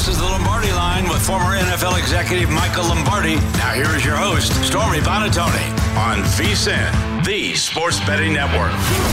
This is the Lombardi Line with former NFL executive Michael Lombardi. Now here is your host, Stormy Buonantony, on VSiN, the Sports Betting Network.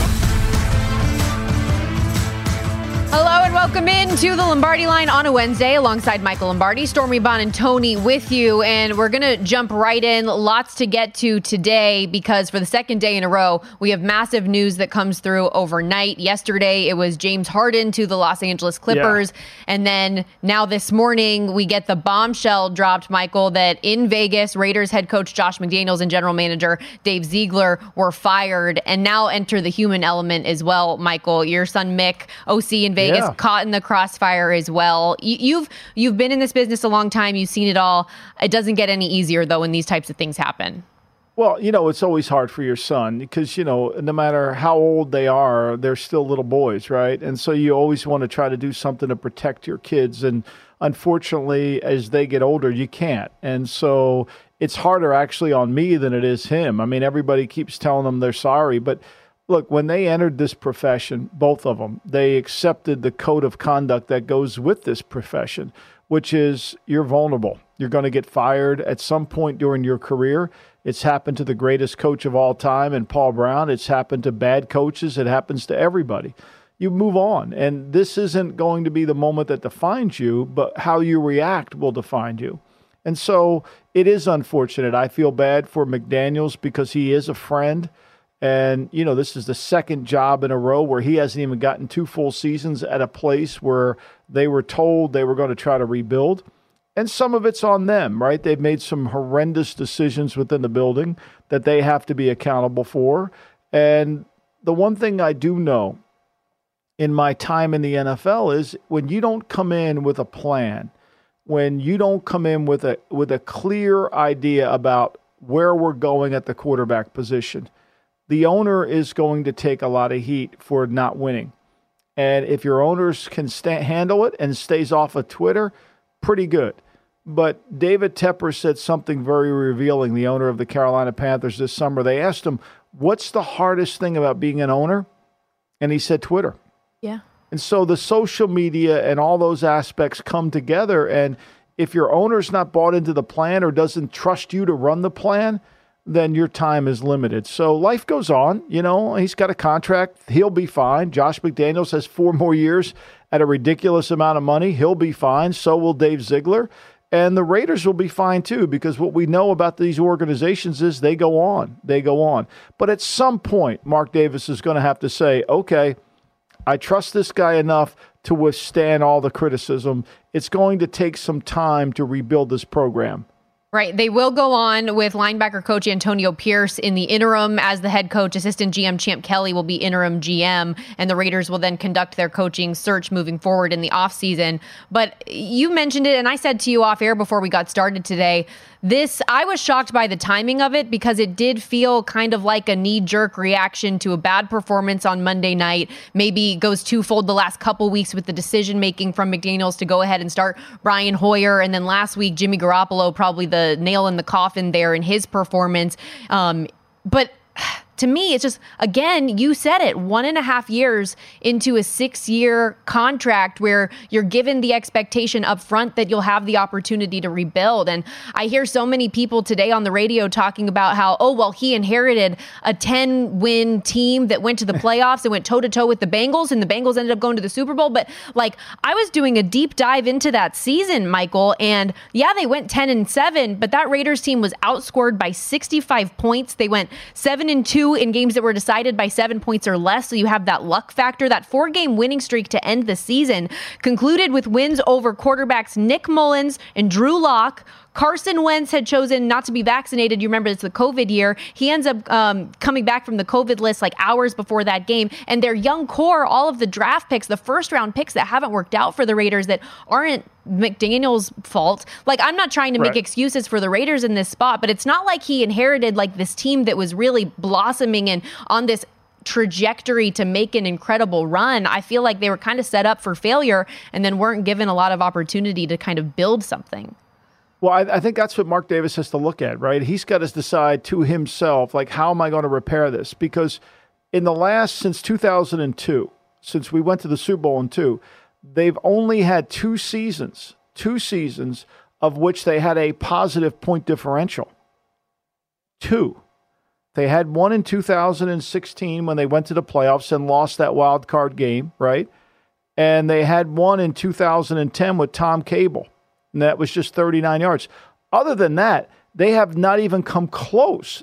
Hello and welcome into the Lombardi Line on a Wednesday alongside Michael Lombardi, Stormy Buonantony with you. And we're going to jump right in. Lots to get to today because for the second day in a row, we have massive news that comes through overnight. Yesterday, it was James Harden to the Los Angeles Clippers. Yeah. And then now this morning, we get the bombshell dropped, Michael, that in Vegas, Raiders head coach Josh McDaniels and general manager Dave Ziegler were fired. And now enter the human element as well, Michael. Your son Mick, OC in Vegas, caught in the crossfire as well. You've been in this business a long time. You've seen it all. It doesn't get any easier, though, when these types of things happen. Well, it's always hard for your son because, no matter how old they are, they're still little boys, right? And so you always want to try to do something to protect your kids. And unfortunately, as they get older, you can't. And so it's harder actually on me than it is him. I mean, everybody keeps telling them they're sorry, but look, when they entered this profession, both of them, they accepted the code of conduct that goes with this profession, which is you're vulnerable. You're going to get fired at some point during your career. It's happened to the greatest coach of all time and Paul Brown. It's happened to bad coaches. It happens to everybody. You move on. And this isn't going to be the moment that defines you, but how you react will define you. And so it is unfortunate. I feel bad for McDaniels because he is a friend. And, this is the second job in a row where he hasn't even gotten 2 full seasons at a place where they were told they were going to try to rebuild. And some of it's on them, right? They've made some horrendous decisions within the building that they have to be accountable for. And the one thing I do know in my time in the NFL is when you don't come in with a plan, when you don't come in with a clear idea about where we're going at the quarterback position, the owner is going to take a lot of heat for not winning. And if your owners can handle it and stays off of Twitter, pretty good. But David Tepper said something very revealing, the owner of the Carolina Panthers this summer. They asked him, what's the hardest thing about being an owner? And he said Twitter. Yeah. And so the social media and all those aspects come together. And if your owner's not bought into the plan or doesn't trust you to run the plan, then your time is limited. So life goes on. He's got a contract. He'll be fine. Josh McDaniels has 4 more years at a ridiculous amount of money. He'll be fine. So will Dave Ziegler. And the Raiders will be fine too, because what we know about these organizations is they go on. They go on. But at some point, Mark Davis is going to have to say, okay, I trust this guy enough to withstand all the criticism. It's going to take some time to rebuild this program. Right. They will go on with linebacker coach Antonio Pierce in the interim as the head coach. Assistant GM Champ Kelly will be interim GM, and the Raiders will then conduct their coaching search moving forward in the offseason. But you mentioned it, and I said to you off air before we got started today, I was shocked by the timing of it because it did feel kind of like a knee-jerk reaction to a bad performance on Monday night. Maybe goes twofold the last couple weeks with the decision-making from McDaniels to go ahead and start Brian Hoyer. And then last week, Jimmy Garoppolo, probably the nail in the coffin there in his performance. But to me, it's just, again, you said it, 1.5 years into a 6-year contract where you're given the expectation up front that you'll have the opportunity to rebuild. And I hear so many people today on the radio talking about how, he inherited a 10-win team that went to the playoffs and went toe-to-toe with the Bengals, and the Bengals ended up going to the Super Bowl. But I was doing a deep dive into that season, Michael, and they went 10-7, but that Raiders team was outscored by 65 points. They went 7-2 in games that were decided by 7 points or less. So you have that luck factor. That 4-game winning streak to end the season concluded with wins over quarterbacks Nick Mullins and Drew Lock. Carson Wentz had chosen not to be vaccinated. You remember it's the COVID year. He ends up coming back from the COVID list hours before that game. And their young core, all of the draft picks, the first-round picks that haven't worked out for the Raiders that aren't McDaniels' fault. I'm not trying to make excuses for the Raiders in this spot, but it's not like he inherited this team that was really blossoming and on this trajectory to make an incredible run. I feel like they were kind of set up for failure and then weren't given a lot of opportunity to kind of build something. Well, I think that's what Mark Davis has to look at, right? He's got to decide to himself, how am I going to repair this? Because since 2002, since we went to the Super Bowl in 2, they've only had 2 seasons 2 seasons of which they had a positive point differential. 2. They had one in 2016 when they went to the playoffs and lost that wild card game, right? And they had one in 2010 with Tom Cable, and that was just 39 yards. Other than that, they have not even come close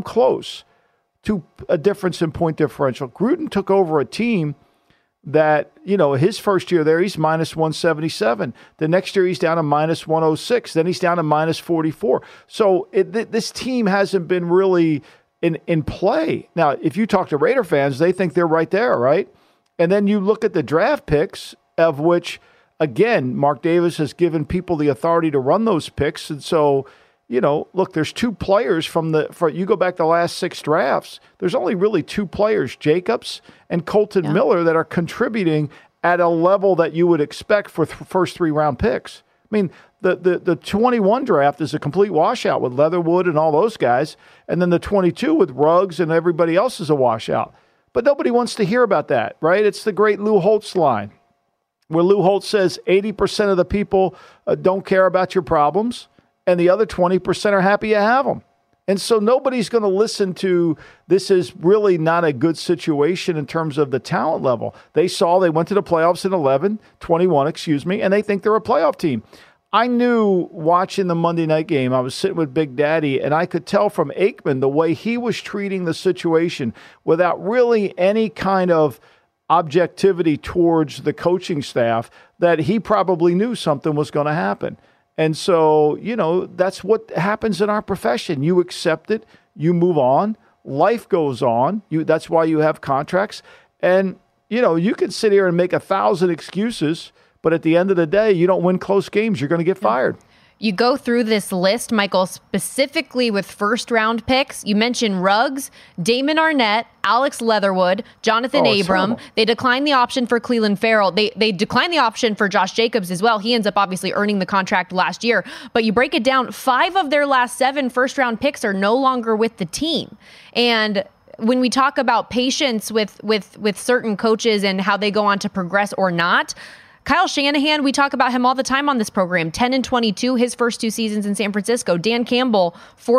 to a difference in point differential. Gruden took over a team that, his first year there, he's minus 177. The next year, he's down to minus 106. Then he's down to minus 44. So this team hasn't been really in play. Now, if you talk to Raider fans, they think they're right there, right? And then you look at the draft picks, of which, again, Mark Davis has given people the authority to run those picks. And so, look, there's 2 players you go back the last 6 drafts, there's only really 2 players, Jacobs and Colton Miller, that are contributing at a level that you would expect for first 3-round picks. I mean, the 21 draft is a complete washout with Leatherwood and all those guys. And then the 22 with Ruggs and everybody else is a washout. But nobody wants to hear about that, right? It's the great Lou Holtz line, where Lou Holtz says 80% of the people don't care about your problems, and the other 20% are happy you have them. And so nobody's going to listen to this is really not a good situation in terms of the talent level. They went to the playoffs in 21, and they think they're a playoff team. I knew watching the Monday night game, I was sitting with Big Daddy, and I could tell from Aikman the way he was treating the situation without really any kind of objectivity towards the coaching staff, that he probably knew something was going to happen. And so, that's what happens in our profession. You accept it, you move on, life goes on. That's why you have contracts. And, you can sit here and make 1,000 excuses, but at the end of the day, you don't win close games, you're going to get fired. You go through this list, Michael, specifically with first-round picks. You mentioned Ruggs, Damon Arnett, Alex Leatherwood, Jonathan Abram. They declined the option for Cleveland Farrell. They declined the option for Josh Jacobs as well. He ends up obviously earning the contract last year. But you break it down, 5 of their last 7 first-round picks are no longer with the team. And when we talk about patience with certain coaches and how they go on to progress or not, Kyle Shanahan, we talk about him all the time on this program. 10-22, his first 2 seasons in San Francisco. Dan Campbell,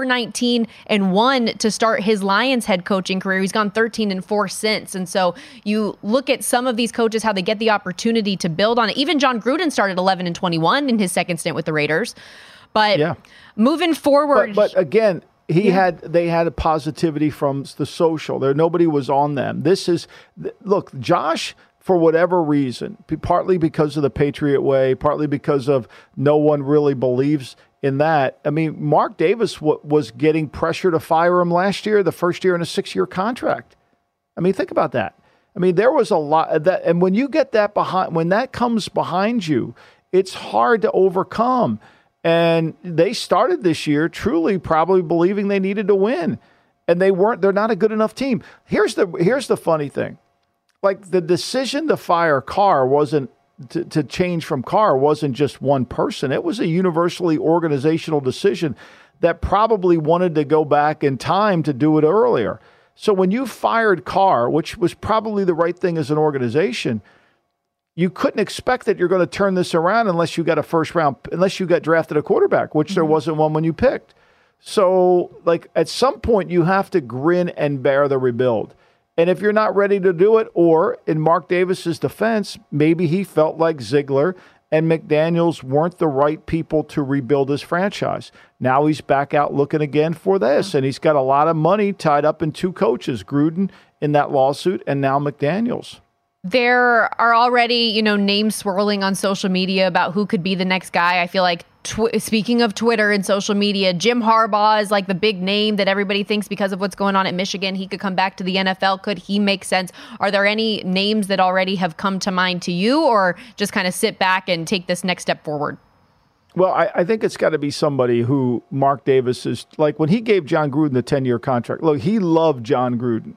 4-19-1 to start his Lions head coaching career. He's gone 13-4 since. And so you look at some of these coaches, how they get the opportunity to build on it. Even John Gruden started 11-21 in his second stint with the Raiders. But moving forward, but again, they had a positivity from the social. Nobody was on them. Look, Josh, for whatever reason, partly because of the Patriot way, partly because of no one really believes in that. I mean, Mark Davis was getting pressure to fire him last year, the first year in a 6-year contract. I mean, think about that. I mean, there was a lot of that. And when you get that when that comes behind you, it's hard to overcome. And they started this year truly probably believing they needed to win. And they're not a good enough team. Here's the funny thing. Like, the decision to fire Carr wasn't to change from Carr wasn't just one person. It was a universally organizational decision that probably wanted to go back in time to do it earlier. So when you fired Carr, which was probably the right thing as an organization, you couldn't expect that you're going to turn this around unless you got drafted a quarterback, which there wasn't one when you picked. So, like, at some point you have to grin and bear the rebuild. And if you're not ready to do it, or in Mark Davis's defense, maybe he felt like Ziegler and McDaniels weren't the right people to rebuild his franchise. Now he's back out looking again for this, and he's got a lot of money tied up in 2 coaches, Gruden in that lawsuit and now McDaniels. There are already, names swirling on social media about who could be the next guy. I feel like, speaking of Twitter and social media, Jim Harbaugh is like the big name that everybody thinks because of what's going on at Michigan. He could come back to the NFL. Could he make sense? Are there any names that already have come to mind to you, or just kind of sit back and take this next step forward? Well, I think it's got to be somebody who Mark Davis is like, when he gave John Gruden the 10-year contract. Look, he loved John Gruden.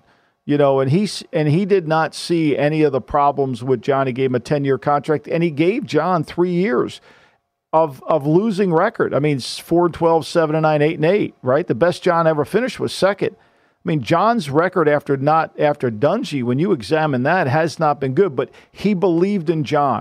And he did not see any of the problems with John. He gave him a 10-year contract, and he gave John 3 years of losing record. I mean, 4-12, 7-9, 8-8, right? The best John ever finished was second. I mean, John's record after Dungy, when you examine that, has not been good, but he believed in John.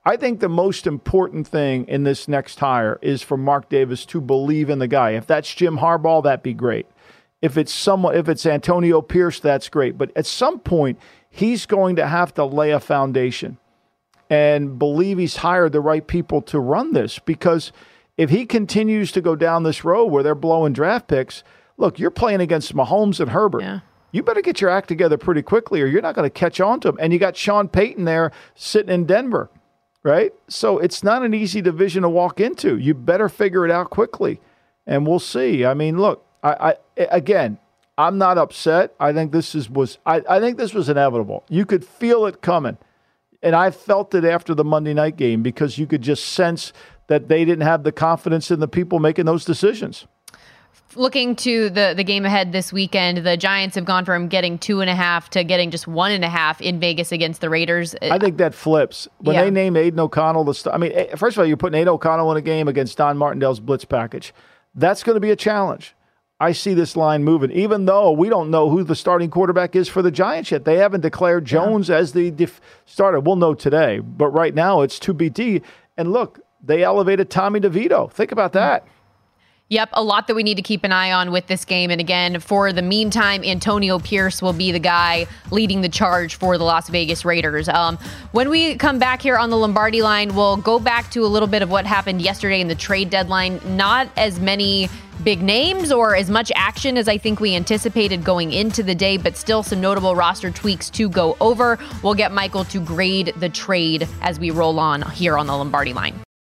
I think the most important thing in this next hire is for Mark Davis to believe in the guy. If that's Jim Harbaugh, that'd be great. If it's Antonio Pierce, that's great. But at some point, he's going to have to lay a foundation and believe he's hired the right people to run this. Because if he continues to go down this road where they're blowing draft picks, look, you're playing against Mahomes and Herbert. Yeah. You better get your act together pretty quickly or you're not going to catch on to him. And you got Sean Payton there sitting in Denver. Right? So it's not an easy division to walk into. You better figure it out quickly, and we'll see. I mean, look, I'm not upset. I think this was inevitable. You could feel it coming, and I felt it after the Monday night game because you could just sense that they didn't have the confidence in the people making those decisions. Looking to the game ahead this weekend, the Giants have gone from getting 2.5 to getting just 1.5 in Vegas against the Raiders. I think that flips. When they named Aiden O'Connell, first of all, you're putting Aiden O'Connell in a game against Don Martindale's blitz package. That's going to be a challenge. I see this line moving, even though we don't know who the starting quarterback is for the Giants yet. They haven't declared Jones as the starter. We'll know today, but right now it's TBD. And look, they elevated Tommy DeVito. Think about that. Yep, a lot that we need to keep an eye on with this game. And again, for the meantime, Antonio Pierce will be the guy leading the charge for the Las Vegas Raiders. When we come back here on the Lombardi line, we'll go back to a little bit of what happened yesterday in the trade deadline. Not as many big names or as much action as I think we anticipated going into the day, but still some notable roster tweaks to go over. We'll get Michael to grade the trade as we roll on here on the Lombardi line.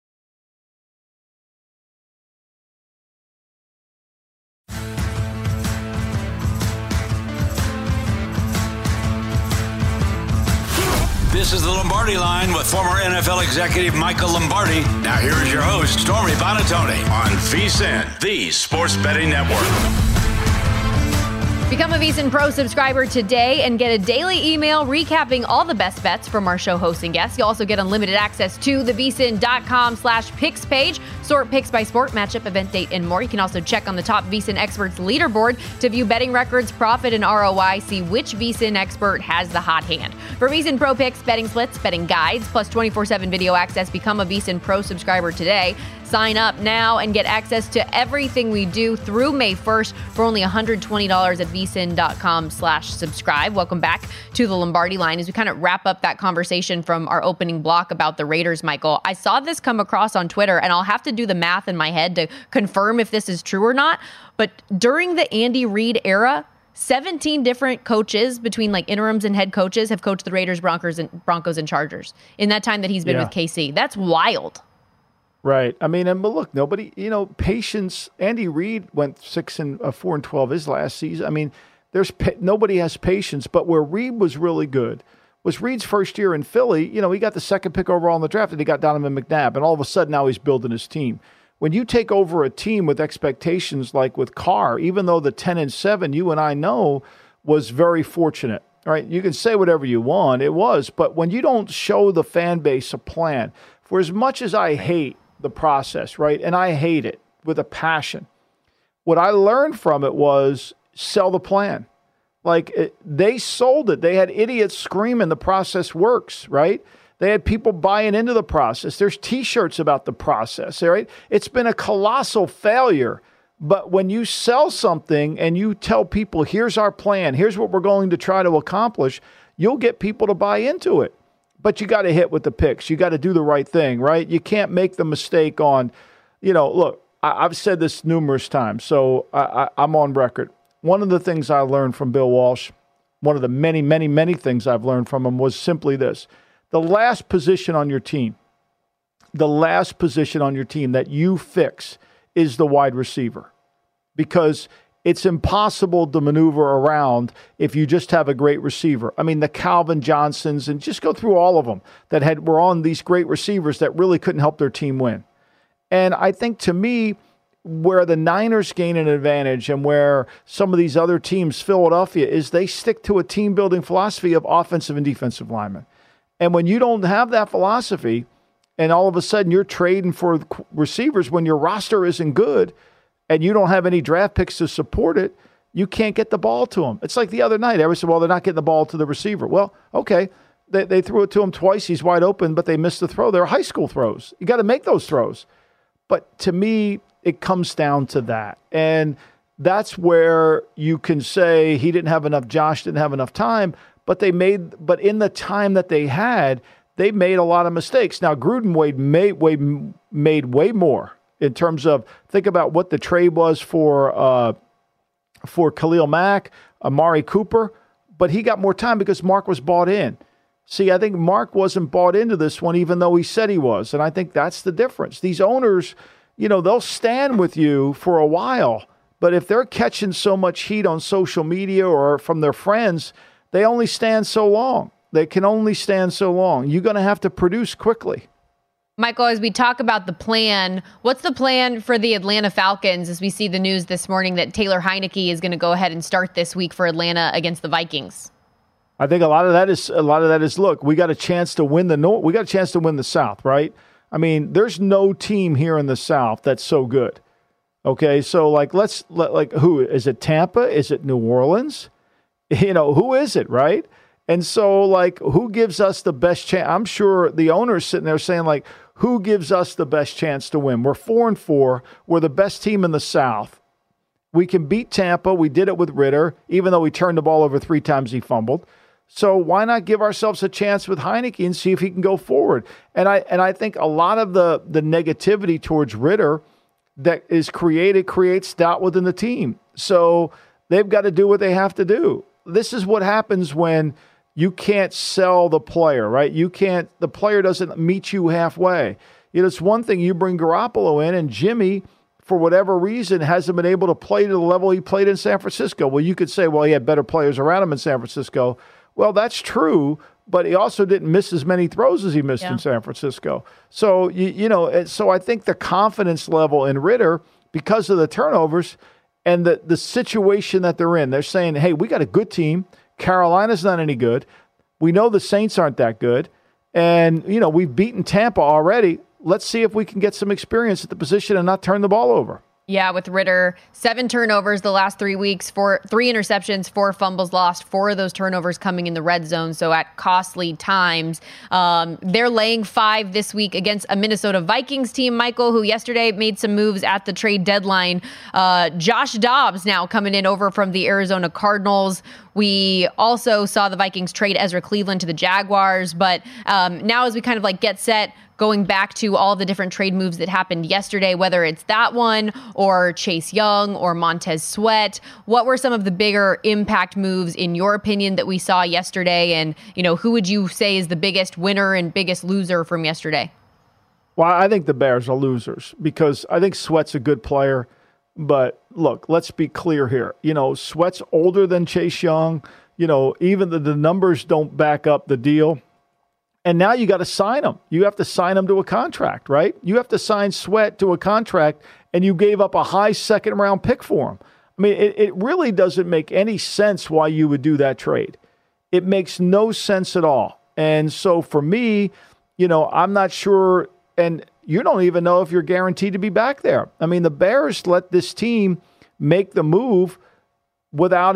This is the Lombardi Line with former NFL executive Michael Lombardi. Now here is your host, Stormy Buonantony, on VSiN, the Sports Betting Network. Become a VSiN Pro subscriber today and get a daily email recapping all the best bets from our show hosts and guests. You'll also get unlimited access to the VSiN.com/picks page. Sort picks by sport, matchup, event date, and more. You can also check on the top VSiN experts leaderboard to view betting records, profit, and ROI. See which VSiN expert has the hot hand. For VSiN Pro picks, betting splits, betting guides, plus 24/7 video access, become a VSiN Pro subscriber today. Sign up now and get access to everything we do through May 1st for only $120 at VSiN.com/subscribe. Welcome back to the Lombardi Line as we kind of wrap up that conversation from our opening block about the Raiders, Michael. I saw this come across on Twitter, and I'll have to do the math in my head to confirm if this is true or not. But during the Andy Reid era, 17 different coaches between like interims and head coaches have coached the Raiders, Broncos, and Chargers in that time that he's been with KC. That's wild. Right. I mean, but look, nobody, patience. Andy Reid went 4-12 his last season. I mean, nobody has patience. But where Reid was really good was Reid's first year in Philly. He got the second pick overall in the draft, and he got Donovan McNabb, and all of a sudden now he's building his team. When you take over a team with expectations like with Carr, even though the 10-7 you and I know was very fortunate. All right, you can say whatever you want, it was, but when you don't show the fan base a plan, for as much as I hate the process, right? And I hate it with a passion. What I learned from it was sell the plan. They sold it. They had idiots screaming the process works, right? They had people buying into the process. There's T-shirts about the process, right? It's been a colossal failure. But when you sell something and you tell people, here's our plan, here's what we're going to try to accomplish, you'll get people to buy into it. But you got to hit with the picks. You got to do the right thing, right? You can't make the mistake on, look, I've said this numerous times, so I'm on record. One of the things I learned from Bill Walsh, one of the many, many, many things I've learned from him was simply this. The last position on your team that you fix is the wide receiver, because it's impossible to maneuver around if you just have a great receiver. I mean, the Calvin Johnsons, and just go through all of them that were on these great receivers that really couldn't help their team win. And I think, to me, where the Niners gain an advantage and where some of these other teams, Philadelphia, is they stick to a team-building philosophy of offensive and defensive linemen. And when you don't have that philosophy, and all of a sudden you're trading for receivers when your roster isn't good, and you don't have any draft picks to support it, you can't get the ball to them. It's like the other night. Everyone said, well, they're not getting the ball to the receiver. Well, okay, They threw it to him twice. He's wide open, but they missed the throw. They're high school throws. You got to make those throws. But to me, it comes down to that. And that's where you can say he didn't have enough, Josh didn't have enough time, but in the time that they had, they made a lot of mistakes. Now, Gruden made way more in terms of, think about what the trade was for Khalil Mack, Amari Cooper, but he got more time because Mark was bought in. See, I think Mark wasn't bought into this one, even though he said he was. And I think that's the difference. These owners, they'll stand with you for a while, but if they're catching so much heat on social media or from their friends, they only stand so long. They can only stand so long. You're going to have to produce quickly. Michael, as we talk about the plan, what's the plan for the Atlanta Falcons as we see the news this morning that Taylor Heineke is going to go ahead and start this week for Atlanta against the Vikings? I think a lot of that is look, we got a chance to win the North. We got a chance to win the South, right? I mean, there's no team here in the South that's so good. Okay, so who is it? Tampa? Is it New Orleans? Who is it, right? And so who gives us the best chance? I'm sure the owner's sitting there saying who gives us the best chance to win? We're 4-4. We're the best team in the South. We can beat Tampa. We did it with Ritter, even though we turned the ball over 3 times. He fumbled. So why not give ourselves a chance with Heineke and see if he can go forward? And I think a lot of the negativity towards Ritter that is creates doubt within the team. So they've got to do what they have to do. This is what happens when you can't sell the player, right? The player doesn't meet you halfway. It's one thing you bring Garoppolo in and Jimmy, for whatever reason, hasn't been able to play to the level he played in San Francisco. Well, you could say, well, he had better players around him in San Francisco. Well, that's true, but he also didn't miss as many throws as he missed in San Francisco. So, so I think the confidence level in Ritter, because of the turnovers and the situation that they're in, they're saying, hey, we got a good team. Carolina's not any good. We know the Saints aren't that good. And, we've beaten Tampa already. Let's see if we can get some experience at the position and not turn the ball over. Yeah, with Ritter, 7 turnovers the last 3 weeks, 3 interceptions, 4 fumbles lost, 4 of those turnovers coming in the red zone, so at costly times. They're laying 5 this week against a Minnesota Vikings team, Michael, who yesterday made some moves at the trade deadline. Josh Dobbs now coming in over from the Arizona Cardinals. We also saw the Vikings trade Ezra Cleveland to the Jaguars, but now as we kind of get set, going back to all the different trade moves that happened yesterday, whether it's that one or Chase Young or Montez Sweat, what were some of the bigger impact moves in your opinion that we saw yesterday? And, who would you say is the biggest winner and biggest loser from yesterday? Well, I think the Bears are losers because I think Sweat's a good player. But look, let's be clear here. Sweat's older than Chase Young. Even the numbers don't back up the deal. And now you got to sign him. You have to sign him to a contract, right? You have to sign Sweat to a contract, and you gave up a high second-round pick for him. I mean, it really doesn't make any sense why you would do that trade. It makes no sense at all. And so for me, I'm not sure, and you don't even know if you're guaranteed to be back there. I mean, the Bears let this team make the move without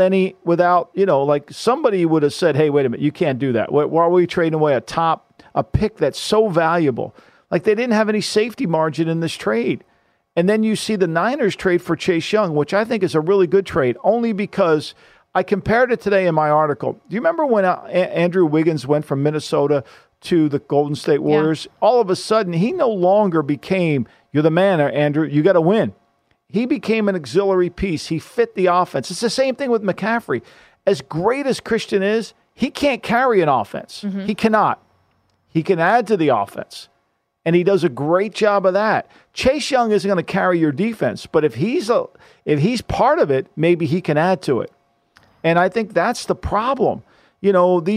somebody would have said, hey, wait a minute, you can't do that. Why are we trading away a pick that's so valuable? They didn't have any safety margin in this trade. And then you see the Niners trade for Chase Young, which I think is a really good trade, only because I compared it today in my article. Do you remember when Andrew Wiggins went from Minnesota to the Golden State Warriors? Yeah. All of a sudden, he no longer became, you're the man, Andrew, you got to win. He became an auxiliary piece. He fit the offense. It's the same thing with McCaffrey. As great as Christian is, he can't carry an offense. Mm-hmm. He cannot. He can add to the offense, and he does a great job of that. Chase Young isn't going to carry your defense, but if he's part of it, maybe he can add to it. And I think that's the problem. We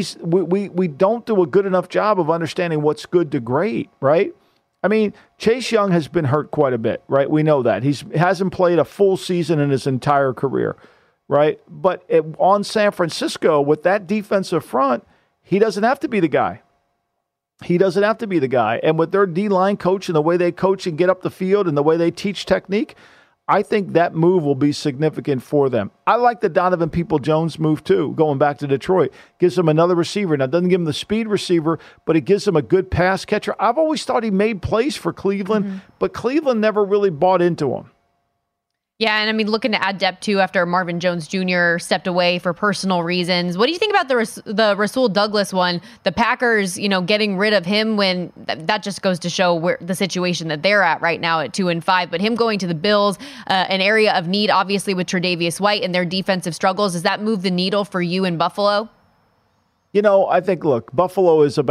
don't do a good enough job of understanding what's good to great, right? I mean, Chase Young has been hurt quite a bit, right? We know that. He hasn't played a full season in his entire career, right? But on San Francisco, with that defensive front, he doesn't have to be the guy. He doesn't have to be the guy. And with their D-line coach and the way they coach and get up the field and the way they teach technique, I think that move will be significant for them. I like the Donovan People-Jones move too, going back to Detroit. Gives them another receiver. Now, it doesn't give them the speed receiver, but it gives them a good pass catcher. I've always thought he made plays for Cleveland, but Cleveland never really bought into him. Yeah, and I mean, looking to add depth too after Marvin Jones Jr. stepped away for personal reasons. What do you think about the Rasul Douglas one? The Packers, getting rid of him when that just goes to show where the situation that they're at right now at 2-5. But him going to the Bills, an area of need, obviously with Tre'Davious White and their defensive struggles. Does that move the needle for you in Buffalo? I think, look, Buffalo is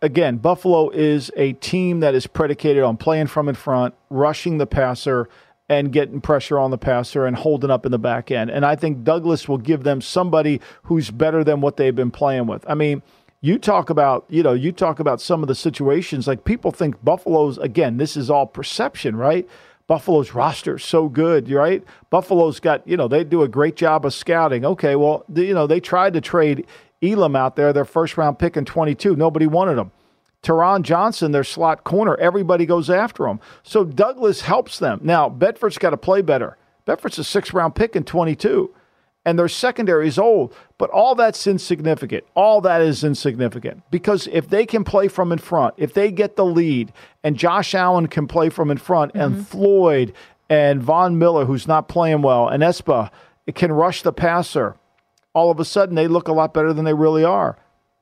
a team that is predicated on playing from in front, rushing the passer, and getting pressure on the passer and holding up in the back end. And I think Douglas will give them somebody who's better than what they've been playing with. I mean, you talk about some of the situations, like people think Buffalo's, again, this is all perception, right? Buffalo's roster is so good, right? Buffalo's got, they do a great job of scouting. Okay, well, they tried to trade Elam out there, their first-round pick in 22. Nobody wanted him. Teron Johnson, their slot corner, everybody goes after him. So Douglas helps them. Now, Bedford's got to play better. Bedford's a 6th-round pick in 22, and their secondary is old. But all that's insignificant. All that is insignificant. Because if they can play from in front, if they get the lead, and Josh Allen can play from in front, and Floyd and Von Miller, who's not playing well, and Espa can rush the passer, all of a sudden they look a lot better than they really are.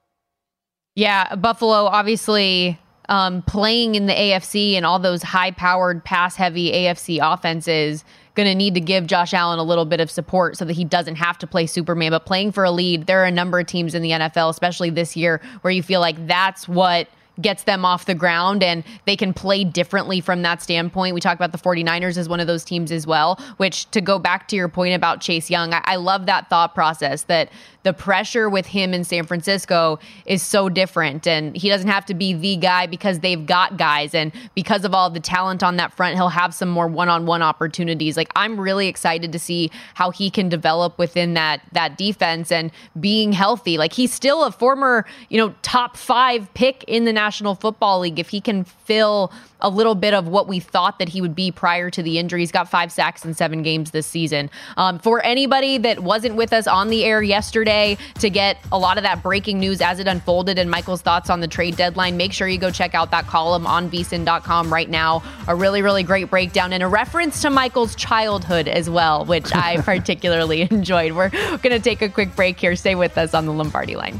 Yeah, Buffalo obviously playing in the AFC and all those high-powered, pass-heavy AFC offenses, going to need to give Josh Allen a little bit of support so that he doesn't have to play Superman. But playing for a lead, there are a number of teams in the NFL, especially this year, where you feel like that's what gets them off the ground and they can play differently from that standpoint. We talk about the 49ers as one of those teams as well, which, to go back to your point about Chase Young, I love that thought process that the pressure with him in San Francisco is so different, and he doesn't have to be the guy because they've got guys, and because of all the talent on that front, he'll have some more one-on-one opportunities. Like, I'm really excited to see how he can develop within that defense and being healthy. Like, he's still a former, top 5 pick in the National Football League. If he can fill a little bit of what we thought that he would be prior to the injury. He's got 5 sacks in 7 games this season. For anybody that wasn't with us on the air yesterday to get a lot of that breaking news as it unfolded and Michael's thoughts on the trade deadline, make sure you go check out that column on vsin.com right now. A really, really great breakdown and a reference to Michael's childhood as well, which I particularly enjoyed. We're going to take a quick break here. Stay with us on the Lombardi Line.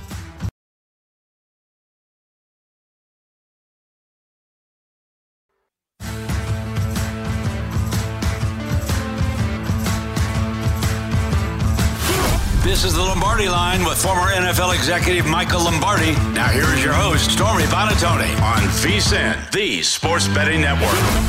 This is the Lombardi Line with former NFL executive Michael Lombardi. Now here is your host, Stormy Buonantony, on VSiN, the Sports Betting Network.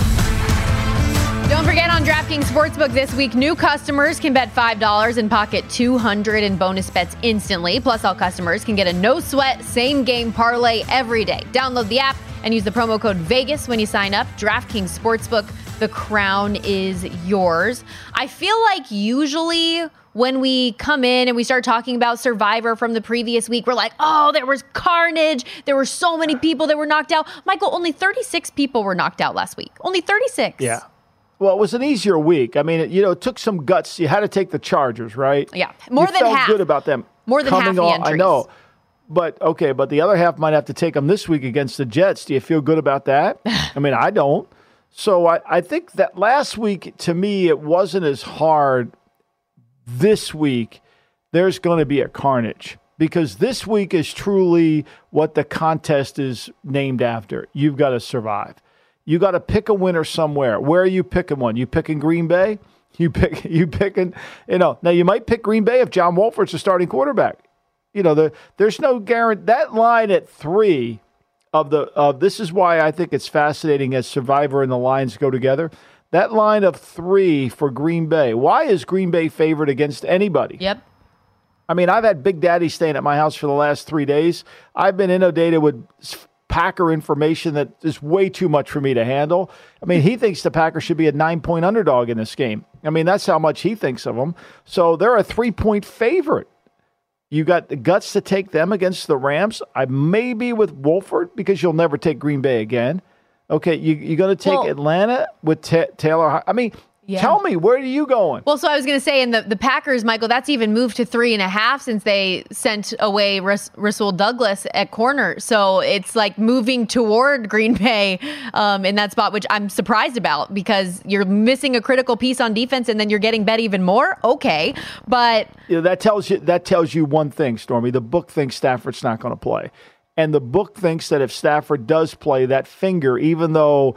Don't forget, on DraftKings Sportsbook this week, new customers can bet $5 and pocket $200 in bonus bets instantly. Plus, all customers can get a no-sweat, same-game parlay every day. Download the app and use the promo code VEGAS when you sign up. DraftKings Sportsbook, the crown is yours. I feel like usually when we come in and we start talking about Survivor from the previous week, we're like, oh, there was carnage. There were so many people that were knocked out. Michael, only 36 people were knocked out last week. Only 36. Yeah. Well, it was an easier week. I mean, it took some guts. You had to take the Chargers, right? Yeah. More than half. You felt good about them. More than half the entries. I know. But the other half might have to take them this week against the Jets. Do you feel good about that? I mean, I don't. So I think that last week, to me, it wasn't as hard. This week, there's going to be a carnage because this week is truly what the contest is named after. You've got to survive. You got to pick a winner somewhere. Where are you picking one? You picking Green Bay? You picking, now you might pick Green Bay if John Wolford's the starting quarterback. There's no guarantee. That line at 3 this is why I think it's fascinating as Survivor and the lines go together. That line of 3 for Green Bay. Why is Green Bay favored against anybody? Yep. I mean, I've had Big Daddy staying at my house for the last 3 days. I've been inundated with Packer information that is way too much for me to handle. I mean, he thinks the Packers should be a 9-point underdog in this game. I mean, that's how much he thinks of them. So they're a 3-point favorite. You got the guts to take them against the Rams. I may be with Wolford because you'll never take Green Bay again. Okay, you're going to take Atlanta with Taylor. I mean, Yeah. Tell me, where are you going? Well, so I was going to say, in the Packers, Michael, that's even moved to 3.5 since they sent away Rasul Douglas at corner. So it's like moving toward Green Bay in that spot, which I'm surprised about because you're missing a critical piece on defense and then you're getting bet even more. Okay, but that tells you one thing, Stormy. The book thinks Stafford's not going to play, and the book thinks that if Stafford does play, that finger, even though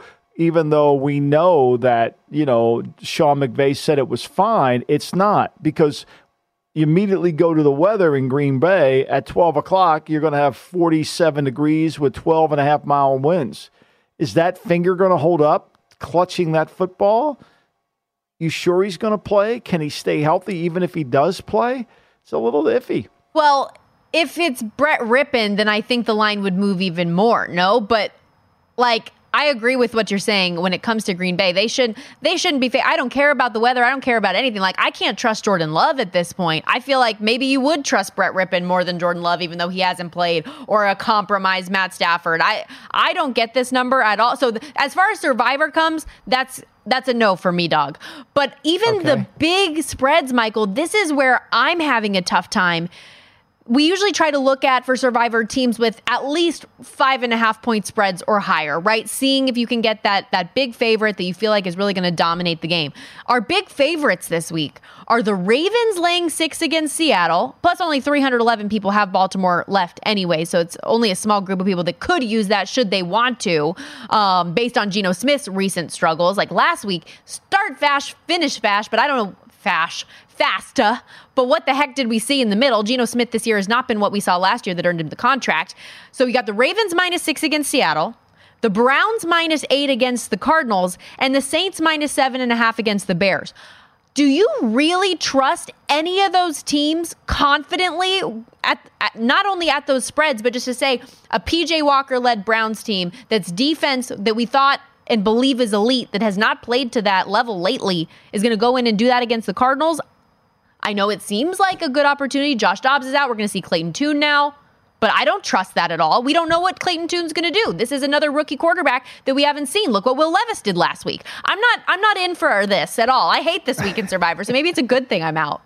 we know that, Sean McVay said it was fine, it's not, because you immediately go to the weather in Green Bay at 12 o'clock, you're going to have 47 degrees with 12.5-mile winds. Is that finger going to hold up, clutching that football? You sure he's going to play? Can he stay healthy even if he does play? It's a little iffy. Well, if it's Brett Rippon, then I think the line would move even more, no? But, I agree with what you're saying when it comes to Green Bay. They shouldn't be. I don't care about the weather. I don't care about anything. I can't trust Jordan Love at this point. I feel like maybe you would trust Brett Rippon more than Jordan Love, even though he hasn't played, or a compromised Matt Stafford. I don't get this number at all. So as far as Survivor comes, that's a no for me, dog. But even the big spreads, Michael, this is where I'm having a tough time. We usually try to look at, for Survivor, teams with at least 5.5-point spreads or higher, right? Seeing if you can get that big favorite that you feel like is really going to dominate the game. Our big favorites this week are the Ravens laying 6 against Seattle, plus only 311 people have Baltimore left anyway, so it's only a small group of people that could use that should they want to, based on Geno Smith's recent struggles. Like last week, start fast, finish fast, but I don't know, fasta. But what the heck did we see in the middle? Geno Smith this year has not been what we saw last year that earned him the contract. So you got the Ravens -6 against Seattle, the Browns -8 against the Cardinals, and the Saints -7.5 against the Bears. Do you really trust any of those teams confidently at not only at those spreads, but just to say a PJ Walker-led Browns team that's defense that we thought and believe is elite, that has not played to that level lately, is going to go in and do that against the Cardinals? I know it seems like a good opportunity. Josh Dobbs is out. We're going to see Clayton Tune now. But I don't trust that at all. We don't know what Clayton Tune's going to do. This is another rookie quarterback that we haven't seen. Look what Will Levis did last week. I'm not in for this at all. I hate this week in Survivor, so maybe it's a good thing I'm out.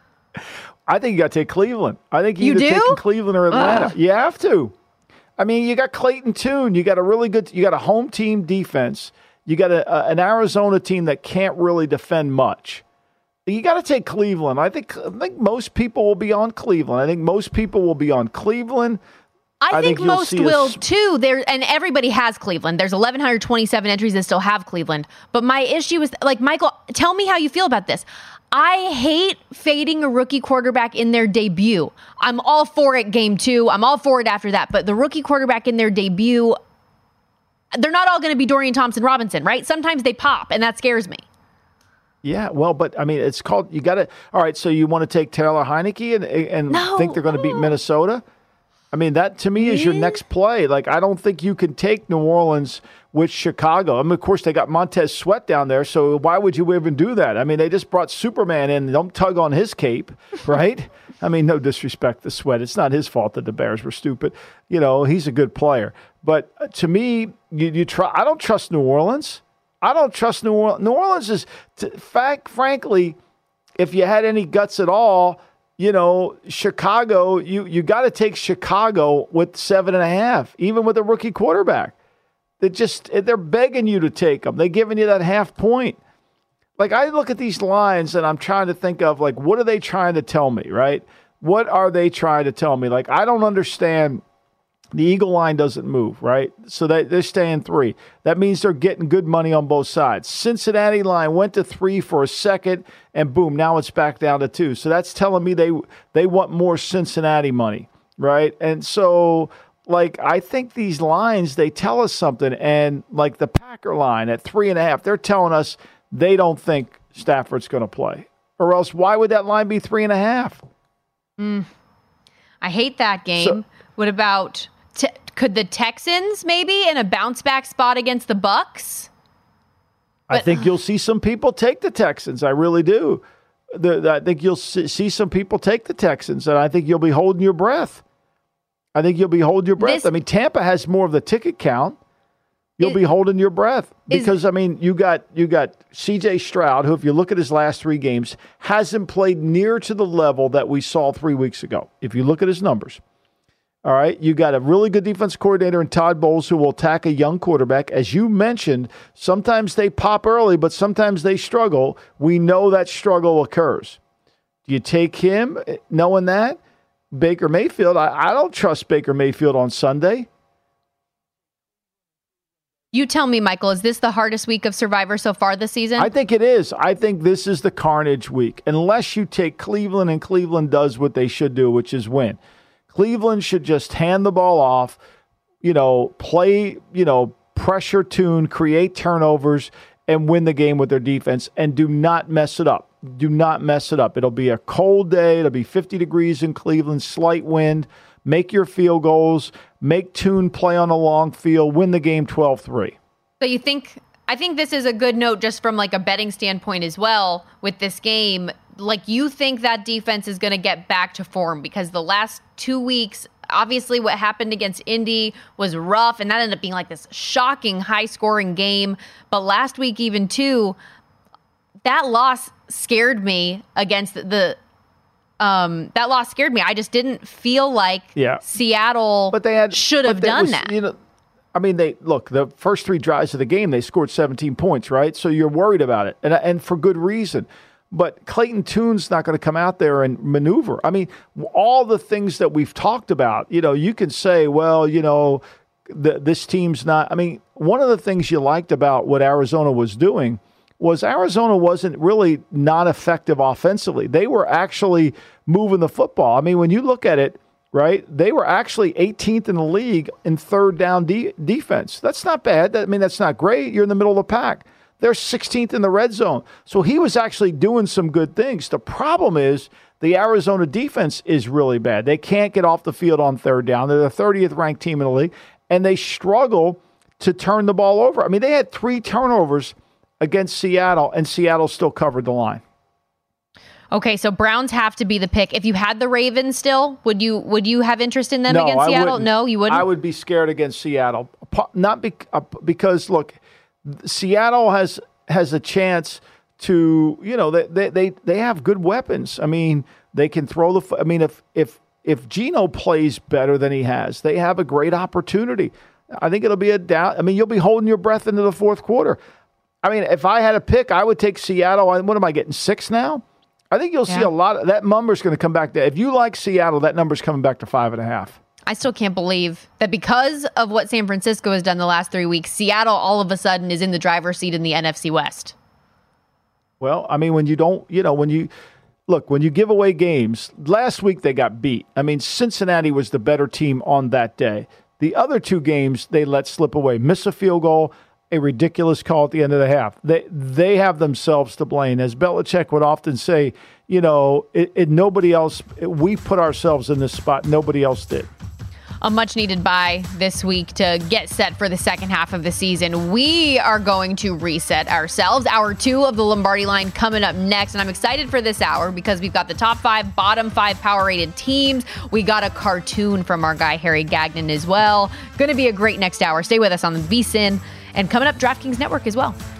I think you got to take Cleveland. I think you either taking Cleveland or Atlanta. You have to. I mean, you got Clayton Tune. You got you got a home team defense. You got an Arizona team that can't really defend much. You got to take Cleveland. I think most people will be on Cleveland. I think most people will be on Cleveland. I think most will too. And everybody has Cleveland. There's 1,127 entries that still have Cleveland. But my issue is, Michael, tell me how you feel about this. I hate fading a rookie quarterback in their debut. I'm all for it game 2. I'm all for it after that. But the rookie quarterback in their debut, they're not all going to be Dorian Thompson-Robinson, right? Sometimes they pop, and that scares me. Yeah, well, but I mean, it's called, you got to, all right, so you want to take Taylor Heineke and think they're going to beat Minnesota? I mean, that to me is your next play. I don't think you can take New Orleans with Chicago. I mean, of course, they got Montez Sweat down there, so why would you even do that? I mean, they just brought Superman in. Don't tug on his cape, right? I mean, no disrespect to Sweat. It's not his fault that the Bears were stupid. He's a good player. But to me, I don't trust New Orleans. I don't trust New Orleans. New Orleans is, frankly, if you had any guts at all, Chicago, you got to take Chicago with 7.5, even with a rookie quarterback. They're begging you to take them. They're giving you that half point. I look at these lines and I'm trying to think of, what are they trying to tell me, right? What are they trying to tell me? I don't understand. The Eagle line doesn't move, right? So they're staying 3. That means they're getting good money on both sides. Cincinnati line went to 3 for a second, and boom, now it's back down to 2. So that's telling me they want more Cincinnati money, right? And so, I think these lines, they tell us something. And the Packer line at 3.5, they're telling us they don't think Stafford's going to play. Or else, why would that line be 3.5? I hate that game. So, what about... could the Texans maybe in a bounce back spot against the Bucs? I think you'll see some people take the Texans. I really do. I think you'll see some people take the Texans, and I think you'll be holding your breath. I mean, Tampa has more of the ticket count. You'll be holding your breath because, you got C.J. Stroud, who, if you look at his last 3 games, hasn't played near to the level that we saw 3 weeks ago. If you look at his numbers. All right, you got a really good defense coordinator in Todd Bowles who will attack a young quarterback. As you mentioned, sometimes they pop early, but sometimes they struggle. We know that struggle occurs. Do you take him knowing that? Baker Mayfield, I don't trust Baker Mayfield on Sunday. You tell me, Michael, is this the hardest week of Survivor so far this season? I think it is. I think this is the carnage week, unless you take Cleveland and Cleveland does what they should do, which is win. Cleveland should just hand the ball off, play, pressure tune, create turnovers, and win the game with their defense, and do not mess it up. Do not mess it up. It'll be a cold day. It'll be 50 degrees in Cleveland, slight wind. Make your field goals. Make Tune play on a long field. Win the game 12-3. So I think this is a good note just from like a betting standpoint as well with this game. Like, you think that defense is going to get back to form because the last 2 weeks, obviously what happened against Indy was rough, and that ended up being like this shocking high-scoring game. But last week even too, that loss scared me against that loss scared me. I just didn't feel like Seattle should have done that. The first 3 drives of the game, they scored 17 points, right? So you're worried about it, and for good reason. But Clayton Tune's not going to come out there and maneuver. All the things that we've talked about, you can say, well, this team's not. One of the things you liked about what Arizona was doing was Arizona wasn't really not effective offensively. They were actually moving the football. When you look at it, right, they were actually 18th in the league in third down defense. That's not bad. That's not great. You're in the middle of the pack. They're 16th in the red zone. So he was actually doing some good things. The problem is the Arizona defense is really bad. They can't get off the field on third down. They're the 30th ranked team in the league, and they struggle to turn the ball over. They had 3 turnovers against Seattle, and Seattle still covered the line. Okay, so Browns have to be the pick. If you had the Ravens still, would you have interest in them against Seattle? Wouldn't. No, you wouldn't? I would be scared against Seattle. Not because, look, Seattle has a chance to, they have good weapons. They can throw if Geno plays better than he has, they have a great opportunity. I think it'll be a doubt. You'll be holding your breath into the fourth quarter. If I had a pick, I would take Seattle. What am I getting, 6 now? I think you'll see a lot of that number's going to come back to. If you like Seattle, that number's coming back to 5.5. I still can't believe that because of what San Francisco has done the last 3 weeks, Seattle all of a sudden is in the driver's seat in the NFC West. Well, when you don't, when you give away games, last week they got beat. Cincinnati was the better team on that day. The other 2 games they let slip away, miss a field goal, a ridiculous call at the end of the half. They have themselves to blame. As Belichick would often say, nobody else, we put ourselves in this spot. Nobody else did. A much-needed bye this week to get set for the second half of the season. We are going to reset ourselves. Hour 2 of the Lombardi Line coming up next. And I'm excited for this hour because we've got the top 5, bottom 5 power-rated teams. We got a cartoon from our guy, Harry Gagnon, as well. Going to be a great next hour. Stay with us on the VSiN. And coming up, DraftKings Network as well.